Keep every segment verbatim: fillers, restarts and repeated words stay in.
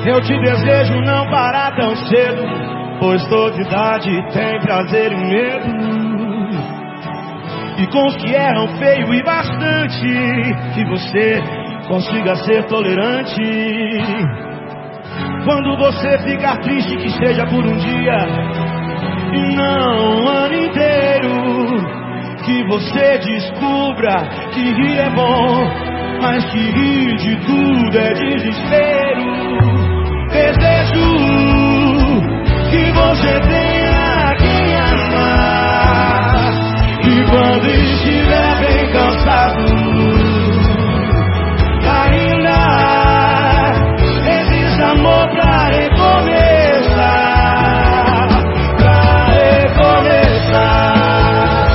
Eu te desejo não parar tão cedo, pois toda idade tem prazer e medo. E com os que erram feio e bastante, que você consiga ser tolerante. Quando você ficar triste, que seja por um dia e não um ano inteiro. Que você descubra que rir é bom, mas que rir de tudo é desespero. Desejo que você tenha quem amar, e quando estiver bem cansado, ainda existe amor pra recomeçar, pra recomeçar.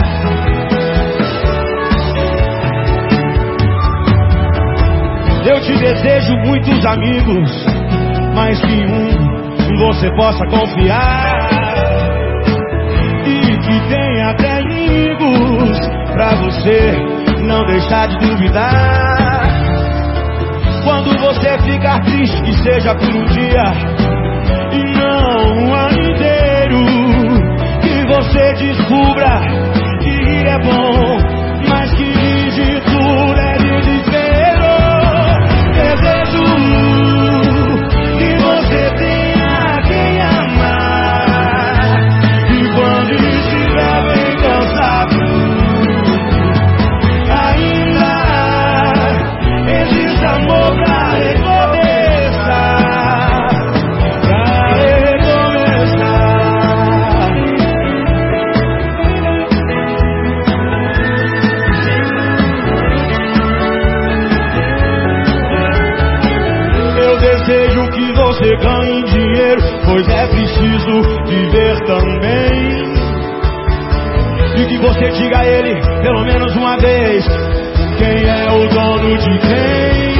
Eu te desejo muitos amigos, mas que um você possa confiar, e que tenha até inimigos pra você não deixar de duvidar. Quando você ficar triste, que seja por um dia e não um ano inteiro. Que você descubra que rir é bom, mas que rir de tudo é desespero. Desejo que você tenha quem amar, e quando estiver bem cansado, ainda existe amor pra recomeçar, pra recomeçar. Eu desejo que você ganhe dinheiro, pois é preciso viver também. E que você diga a ele, pelo menos uma vez, quem é o dono de quem.